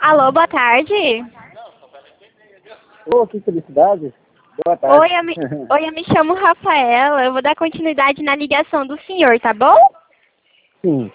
Alô, boa tarde. Ô, que felicidade. Boa tarde. Oi, eu me chamo Rafaela. Eu vou dar continuidade na ligação do senhor, tá bom? Sim.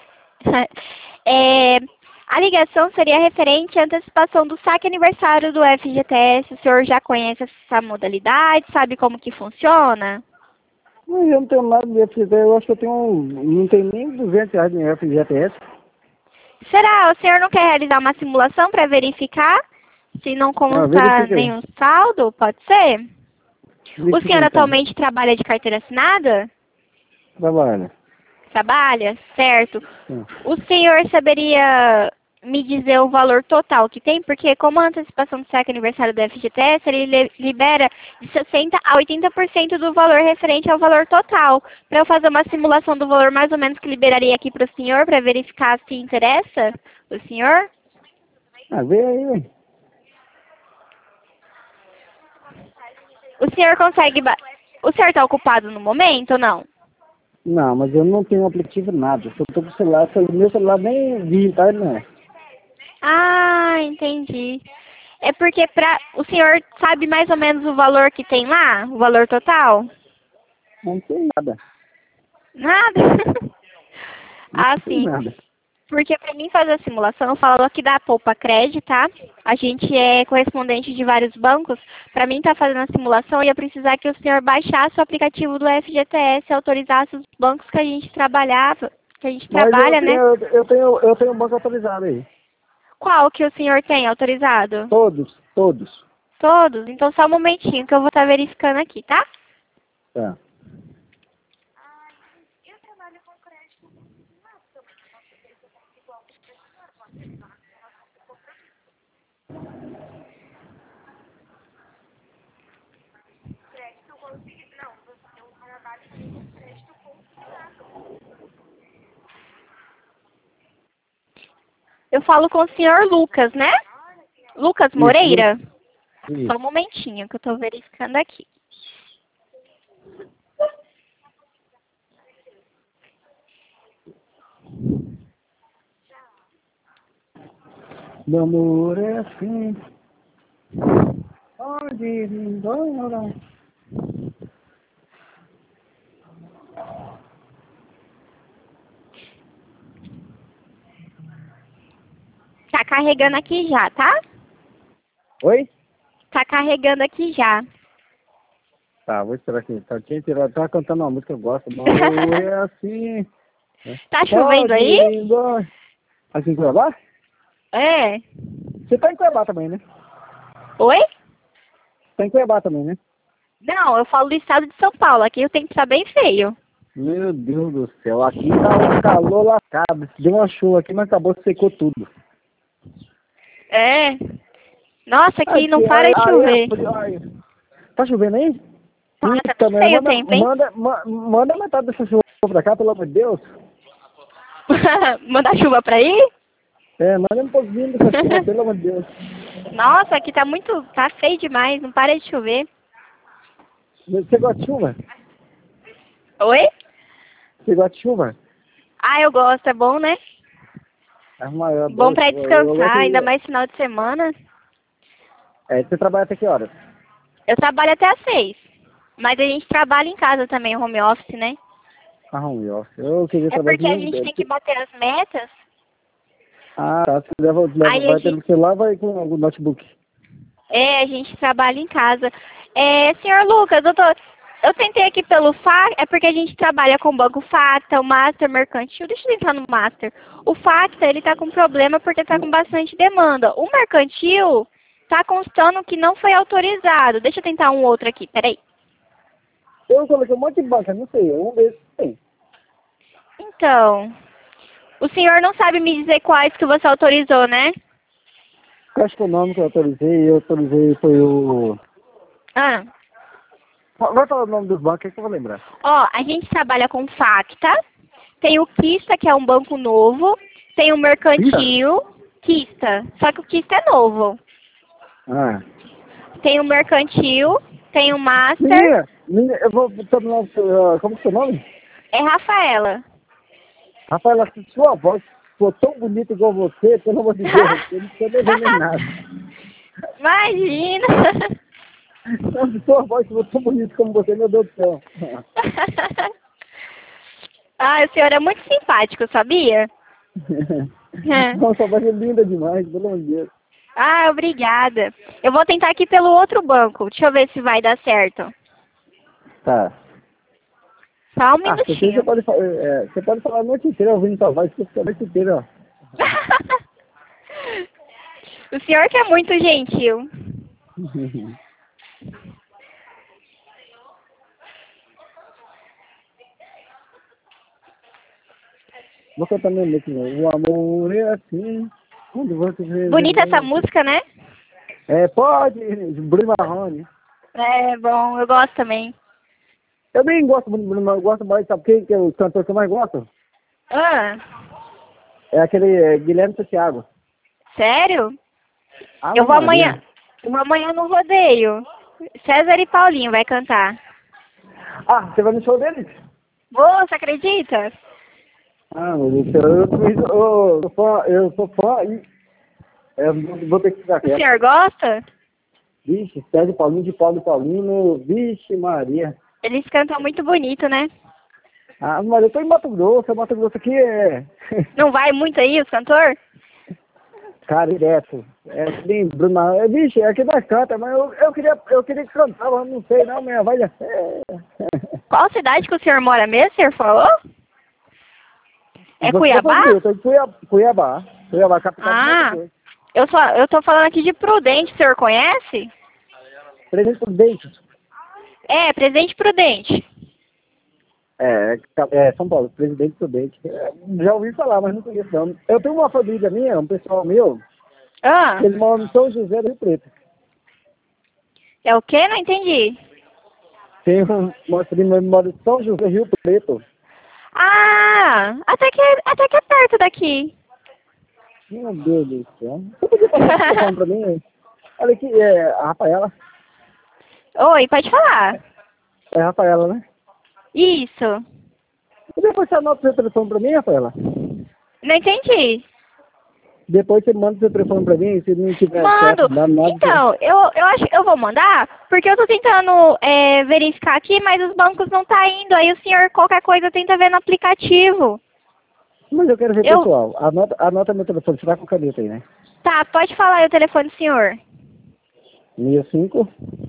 A ligação seria referente à antecipação do saque aniversário do FGTS. O senhor já conhece essa modalidade? Sabe como que funciona? Mas eu não tenho nada de FGTS. Eu acho que eu tenho não tenho nem R$ 200 de FGTS. Será? O senhor não quer realizar uma simulação para verificar se não Ah, consta verifica aí. nenhum saldo? Pode ser? O Verifica senhor então. atualmente trabalha de carteira assinada? Trabalha. Trabalha? Certo. Sim. O senhor saberia me dizer o valor total que tem? Porque como a antecipação do saque aniversário do FGTS, ele libera de 60% a 80% do valor referente ao valor total. Para eu fazer uma simulação do valor mais ou menos que liberaria aqui para o senhor, para verificar se interessa o senhor? Ah, vê aí, ué. O senhor consegue... O senhor está ocupado no momento ou não? Não, mas eu não tenho aplicativo nada. Se eu tô com o celular, meu celular nem digital não é. Ah, entendi. É porque o senhor sabe mais ou menos o valor que tem lá? O valor total? Não tem nada. Nada? Não Ah, tem sim. nada. Porque para mim fazer a simulação, falou aqui da Poupa Cred, tá? A gente é correspondente de vários bancos. Para mim estar fazendo a simulação, eu ia precisar que o senhor baixasse o aplicativo do FGTS e autorizasse os bancos que a gente trabalhava, que a gente Mas trabalha, né? eu tenho um banco autorizado aí. Qual que o senhor tem autorizado? Todos. Todos? Então só um momentinho que eu vou estar verificando aqui, tá? Tá. Eu falo com o senhor Lucas, né? Lucas Moreira? Só Isso. um momentinho que eu estou verificando aqui. Meu amor é assim. Pode ir embora. Tá carregando aqui já, tá? Oi? Tá carregando aqui já. Tá, vou esperar aqui. Tá cantando uma música que eu gosto. Meu amor é assim. Tá chovendo Pode aí? ir embora. Aqui em Cuiabá? É. Você tá em Cuiabá também, né? Oi? Tá em Cuiabá também, né? Não, eu falo do estado de São Paulo. Aqui o tempo tá bem feio. Meu Deus do céu, aqui tá um calor lascado. Deu uma chuva aqui, mas acabou, secou tudo. É. Nossa, aqui não Aqui, para de aí é chover. frio. Aí. Tá chovendo aí? Nossa, tá Puta, mas feio o tempo, hein? manda metade dessa chuva pra cá, pelo amor de Deus. Mandar chuva pra ir? Manda um pouquinho dessa chuva, pelo amor de Deus. Nossa, aqui tá muito... Tá feio demais. Não para de chover. Você gosta de chuva? Oi? Você gosta de chuva? Ah, eu gosto. É bom, né? Eu Bom adoro pra chuva. Eu descansar, gosto ainda de... mais final de semana. Você trabalha até que horas? Eu trabalho até às 6. Mas a gente trabalha em casa também, home office, né? Home office. Eu queria É trabalhar porque a aqui gente tem que bater as metas. Tá. Você Aí a vai pelo gente, celular, vai com o notebook. a gente trabalha em casa. Senhor Lucas, eu tentei aqui pelo FAC, é porque a gente trabalha com o banco Facta, o Master Mercantil. Deixa eu entrar no Master. O Facta, ele tá com problema porque tá com bastante demanda. O Mercantil tá constando que não foi autorizado. Deixa eu tentar um outro aqui, peraí. Eu coloquei um monte de banca, não sei, um desses tem. Então, o senhor não sabe me dizer quais que você autorizou, né? Caixa Econômica eu autorizei foi o... Ah. Vai falar o nome dos bancos que eu vou lembrar. Ó, a gente trabalha com Facta, tem o Kista, que é um banco novo, tem o Pira? Mercantil, Kista, só que o Kista é novo. Ah. Tem o Mercantil, tem o Master, Menina, eu vou terminar como que é o seu nome? é Rafaela. Rafaela, sua voz for tão bonito igual você, pelo amor de Deus, eu não estou devendo nem nada. Imagina! Não, se sua voz for tão bonita como você, meu Deus do céu. Ah, o senhor é muito simpático, sabia? Não, sua voz é linda demais, pelo amor de Deus. Ah, obrigada. Eu vou tentar aqui pelo outro banco. Deixa eu ver se vai dar certo. Tá. Só um Você minutinho. você pode falar a noite inteira ouvindo sua voz, porque fica a noite inteira, ó. O senhor que é muito gentil. Vou cantar minha música, o amor é assim, quando você vê... Bonita essa música, né? Pode, Bruno Marrone. É bom, eu gosto também. Eu nem gosto muito do Bruno Marrone, eu gosto mais, sabe quem que é o cantor que eu mais gosto? Ah, É aquele Guilherme Santiago. sério? Ah, Eu vou Maria. amanhã. Eu vou amanhã no rodeio. César e Paulinho vai cantar. Ah, você vai no show deles? Vou, você acredita? Ah, meu Deus do céu, eu sou fã e vou ter que ficar O quieto. senhor gosta? Vixe, César Paulinho de Paulo e Paulino, vixe Maria. Eles cantam muito bonito, né? Ah, mas eu tô em Mato Grosso aqui é... Não vai muito aí os cantor? Cara, direto. Bem, Bruno Marrone, vixe, é que nós canta, mas eu queria cantar, mas não sei não, minha voz Qual cidade que o senhor mora mesmo, o senhor falou? É Cuiabá? Eu tô em Cuiabá, capital do Mato Grosso. Eu tô falando aqui de Prudente, o senhor conhece? Presidente Prudente. É, Presidente Prudente. São Paulo, Presidente Prudente. Já ouvi falar, mas não conheço não. Eu tenho uma família minha, um pessoal meu, Ah, que eles moram em São José do Rio Preto. é o quê? Não entendi. Tem uma prima que mora em São José do Rio Preto. Ah, até que é perto daqui. Meu Deus do céu. Você podia passar esse telefone pra mim? Olha aqui, a Rafaela. Oi, pode falar. É a Rafaela, né? Isso. Depois você anota o seu telefone pra mim, Rafaela? Não entendi. Depois você manda o seu telefone pra mim, se não tiver Mando. certo, dá nada. Então, eu acho que eu vou mandar, porque eu tô tentando verificar aqui, mas os bancos não tá indo. Aí o senhor, qualquer coisa, tenta ver no aplicativo. Mas eu quero ver, pessoal. Anota meu telefone, você tá com caneta aí, né? Tá, pode falar aí o telefone do senhor. 65.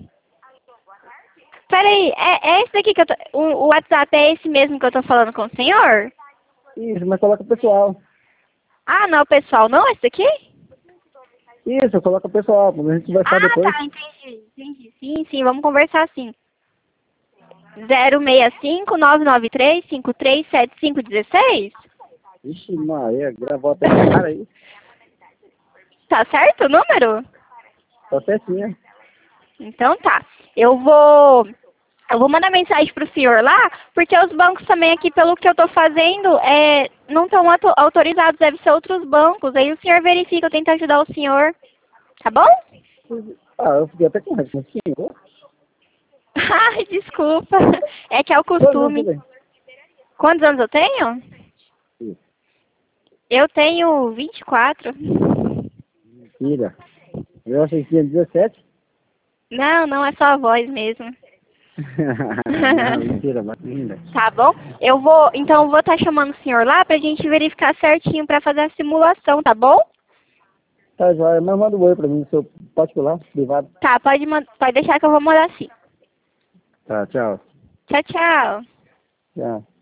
Peraí, é esse daqui que eu tô... O WhatsApp é esse mesmo que eu tô falando com o senhor? Isso, mas coloca pessoal. Ah, não, pessoal, não? Esse daqui? Isso, coloca pessoal, a gente vai falar depois. Tá, entendi. Sim, vamos conversar sim. 065-993-537516? Ixi, Maria, gravou até a cara aí. Tá certo o número? Tá certinho. Então tá. Eu vou mandar mensagem pro senhor lá, porque os bancos também aqui, pelo que eu tô fazendo, não estão autorizados, deve ser outros bancos. Aí o senhor verifica, eu tento ajudar o senhor. Tá bom? Ah, eu fiquei até com raiva, mas senhor. Ai, desculpa. É que é o costume. Quantos anos eu tenho? Sim. Eu tenho 24. Mentira. Eu achei que tinha 17. Não, é só a voz mesmo. Não, mentira, mas linda. Tá bom? Então eu vou estar chamando o senhor lá pra gente verificar certinho pra fazer a simulação, tá bom? Tá, joia, mas manda um oi pra mim no seu particular, privado. Tá, pode deixar que eu vou mandar sim. Tá, tchau. Tchau, tchau. Tchau.